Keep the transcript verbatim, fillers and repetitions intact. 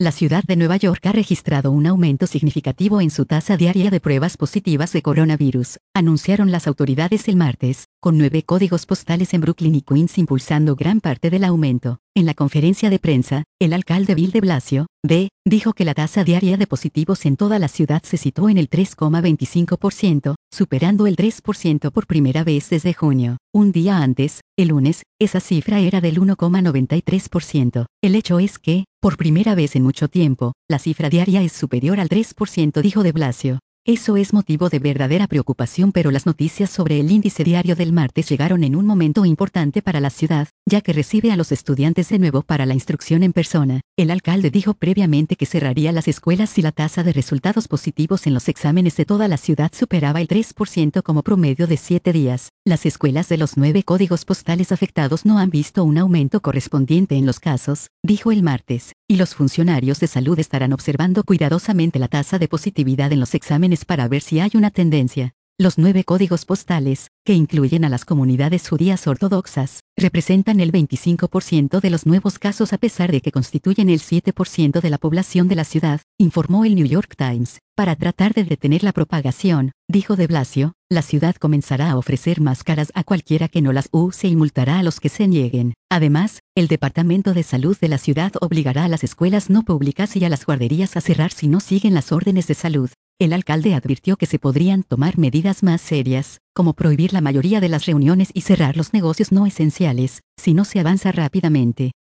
La ciudad de Nueva York ha registrado un aumento significativo en su tasa diaria de pruebas positivas de coronavirus, anunciaron las autoridades el martes, con nueve códigos postales en Brooklyn y Queens impulsando gran parte del aumento. En la conferencia de prensa, el alcalde Bill de Blasio, D, dijo que la tasa diaria de positivos en toda la ciudad se situó en el tres coma veinticinco por ciento, superando el tres por ciento por primera vez desde junio. Un día antes, el lunes, esa cifra era del uno coma noventa y tres por ciento. El hecho es que, por primera vez en mucho tiempo, la cifra diaria es superior al tres por ciento, dijo de Blasio. Eso es motivo de verdadera preocupación, pero las noticias sobre el índice diario del martes llegaron en un momento importante para la ciudad, ya que recibe a los estudiantes de nuevo para la instrucción en persona. El alcalde dijo previamente que cerraría las escuelas si la tasa de resultados positivos en los exámenes de toda la ciudad superaba el tres por ciento como promedio de siete días. Las escuelas de los nueve códigos postales afectados no han visto un aumento correspondiente en los casos, dijo el martes, y los funcionarios de salud estarán observando cuidadosamente la tasa de positividad en los exámenes para ver si hay una tendencia. Los nueve códigos postales, que incluyen a las comunidades judías ortodoxas, representan el veinticinco por ciento de los nuevos casos a pesar de que constituyen el siete por ciento de la población de la ciudad, informó el New York Times. Para tratar de detener la propagación, dijo de Blasio, la ciudad comenzará a ofrecer máscaras a cualquiera que no las use y multará a los que se nieguen. Además, el Departamento de Salud de la ciudad obligará a las escuelas no públicas y a las guarderías a cerrar si no siguen las órdenes de salud. El alcalde advirtió que se podrían tomar medidas más serias, como prohibir la mayoría de las reuniones y cerrar los negocios no esenciales, si no se avanza rápidamente.